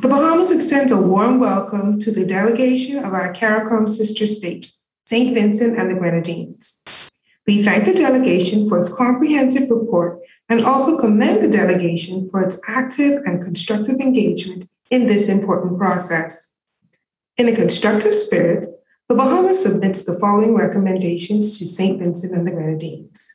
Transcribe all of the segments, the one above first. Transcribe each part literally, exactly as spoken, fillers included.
The Bahamas extends a warm welcome to the delegation of our CARICOM sister state, Saint Vincent and the Grenadines. We thank the delegation for its comprehensive report and also commend the delegation for its active and constructive engagement in this important process. In a constructive spirit, the Bahamas submits the following recommendations to Saint Vincent and the Grenadines.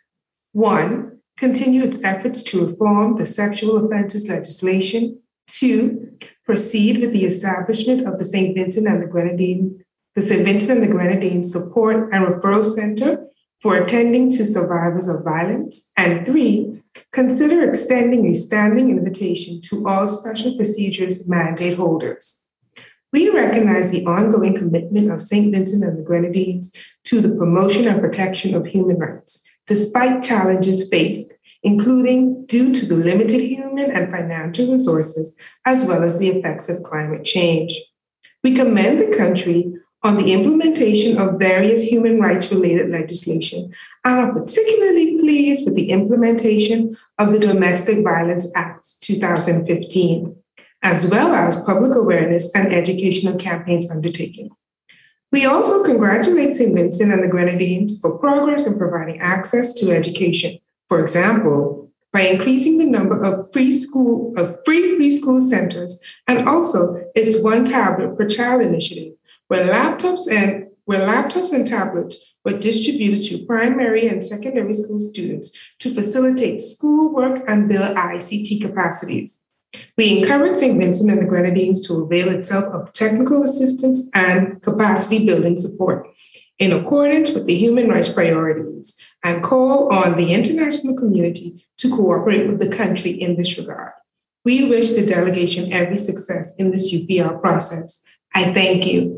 One, continue its efforts to reform the sexual offenses legislation. Two, proceed with the establishment of the Saint Vincent and the Grenadines, the Saint Vincent and the Grenadines Support and Referral Center for attending to survivors of violence. And three, consider extending a standing invitation to all special procedures mandate holders. We recognize the ongoing commitment of Saint Vincent and the Grenadines to the promotion and protection of human rights, despite challenges faced, including due to the limited human and financial resources, as well as the effects of climate change. We commend the country on the implementation of various human rights-related legislation and are particularly pleased with the implementation of the Domestic Violence Act two thousand fifteen, as well as public awareness and educational campaigns undertaken. We also congratulate Saint Vincent and the Grenadines for progress in providing access to education. For example, by increasing the number of free school of free preschool centers and also its one tablet per child initiative, where laptops and where laptops and tablets were distributed to primary and secondary school students to facilitate schoolwork and build I C T capacities. We encourage Saint Vincent and the Grenadines to avail itself of technical assistance and capacity building support in accordance with the human rights priorities and call on the international community to cooperate with the country in this regard. We wish the delegation every success in this U P R process. I thank you.